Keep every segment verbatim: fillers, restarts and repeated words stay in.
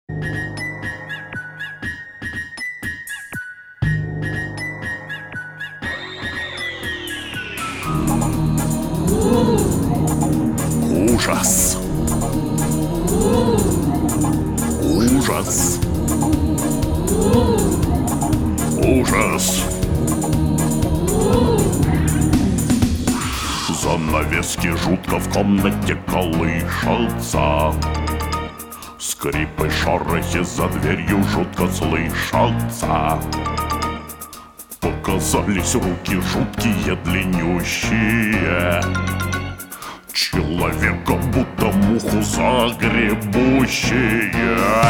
Ужас! Ужас! Ужас! Занавески жутко в комнате колышутся. Скрипы, шорохи за дверью жутко слышатся. Показались руки жуткие, длиннющие. Человека будто муху загребущие.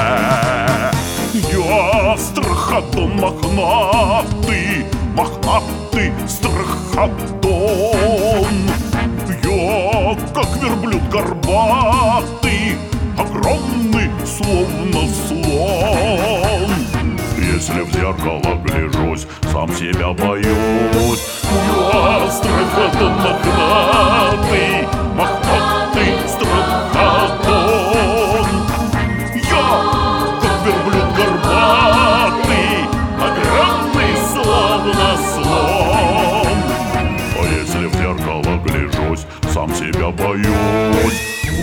Я страходон мохнатый, мохнатый страходон. Я как верблюд горбатый, огромный, словно слон. Если в зеркало гляжусь, сам себя боюсь. Я страходон мохнатый, мохнатый страходон. Я как верблюд горбатый, огромный, словно слон. А если в зеркало гляжусь, сам себя боюсь.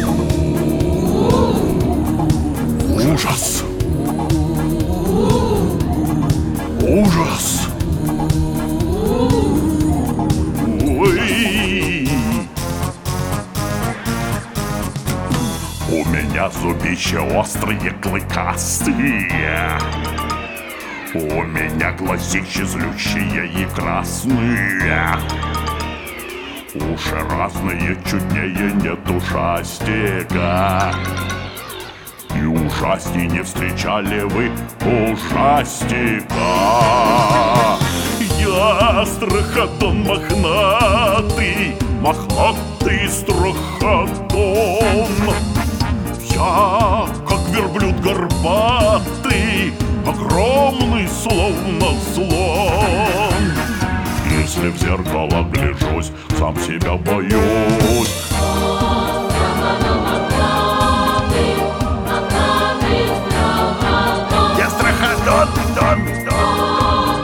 Ужас! Ужас! Ой! У меня зубища острые, клыкастые. У меня глазища злющие и красные. Уши разные, чуднее нет ушастика. И ужасней не встречали вы ужастика. Я страходон мохнатый, мохнатый страходон. Я как верблюд горбатый, огромный, словно слон. Если в зеркало гляжусь, сам себя боюсь. Я страходон, дон, дон.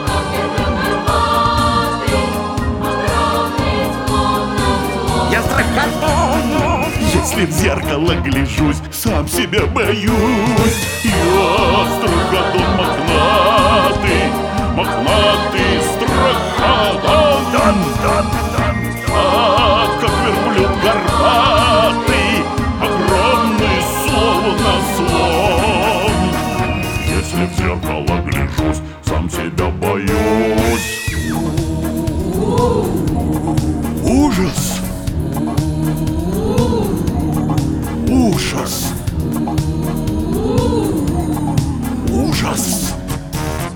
Я страходон. Если в зеркало гляжусь, сам себя боюсь. Я страходон мохнатый, мохнатый страходон. Дон, дон, дон. А как верблюд горбатый, огромный, словно слон. Если в зеркало гляжусь, сам себя боюсь. Ужас! Ужас! Ужас!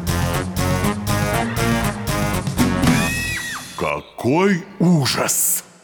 Какой ужас!